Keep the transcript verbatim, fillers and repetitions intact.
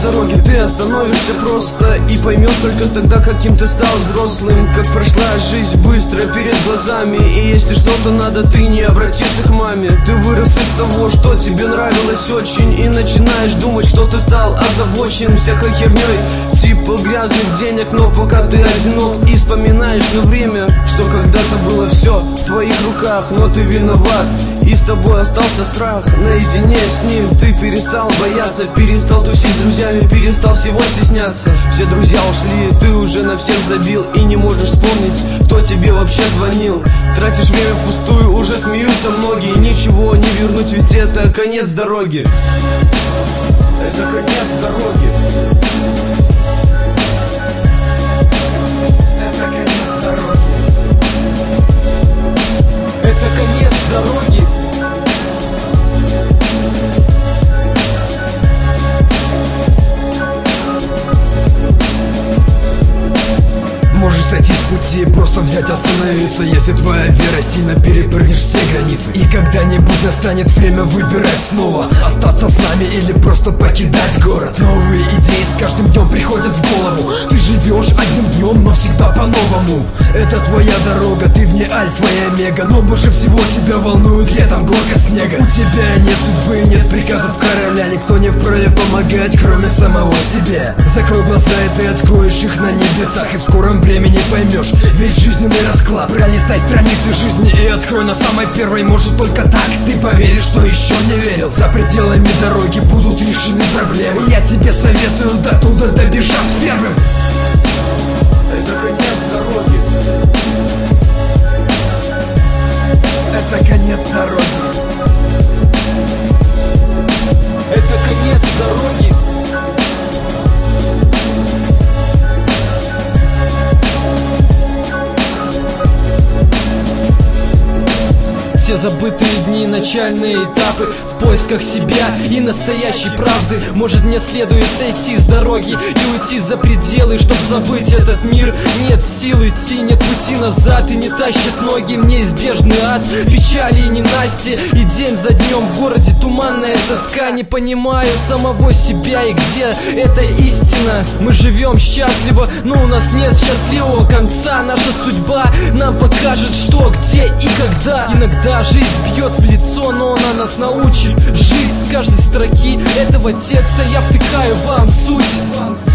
дороге ты остановишься просто и поймешь только тогда, каким ты стал взрослым. Как прошла жизнь быстро перед глазами, и если что-то надо, ты не обратишься к маме. Ты вырос из того, что тебе нравилось очень, и начинаешь думать, что ты стал озабочен всякой херней, типа грязных денег. Но пока ты одинок и вспоминаешь на время, что когда-то было все в твоих руках, но ты виноват, и с тобой остался страх. Наедине с ним ты перестал бояться, перестал тусить с друзьями, перестал всего стесняться. Все друзья ушли, ты уже на всех забил и не можешь вспомнить, кто тебе вообще звонил. Тратишь время впустую, уже смеются многие, ничего не вернуть, ведь это конец дороги. Это конец дороги. Это конец дороги. Это конец дороги. Можешь сойти с пути, просто взять остановиться, если твоя вера сильно перепрыгнешь все границы. И когда-нибудь настанет время выбирать снова, остаться с нами или просто покидать город. Новые идеи с каждым днем приходят в голову. Ты живешь одним днем, но всегда по-новому. Это твоя дорога, ты в ней альфа и омега. Но больше всего тебя волнует летом горка снега. У тебя нет судьбы, нет приказов короля, никто не вправе помогать, кроме самого себя. Закрой глаза, и ты откроешь их на небесах, и в скором времени поймешь весь жизненный расклад. Пролистай страницы жизни и открой на самой первой. Может, только так ты поверишь, что еще не верил. За пределами дороги будут решены проблемы. Я тебе советую до туда добежать первым. Это конец дороги. Это конец дороги. Это конец дороги. Все забытые дни, начальные этапы в поисках себя и настоящей правды. Может, мне следует сойти с дороги и уйти за пределы, чтоб забыть этот мир. Нет сил идти, нет пути назад, и не тащат ноги в неизбежный ад печали и ненастья. И день за днем в городе туманная тоска. Не понимаю самого себя и где эта истина. Мы живем счастливо, но у нас нет счастливого конца. Наша судьба нам покажет, что, где и когда. Иногда жизнь бьет в лицо, но она нас научит жить. С каждой строки этого текста я втыкаю вам суть.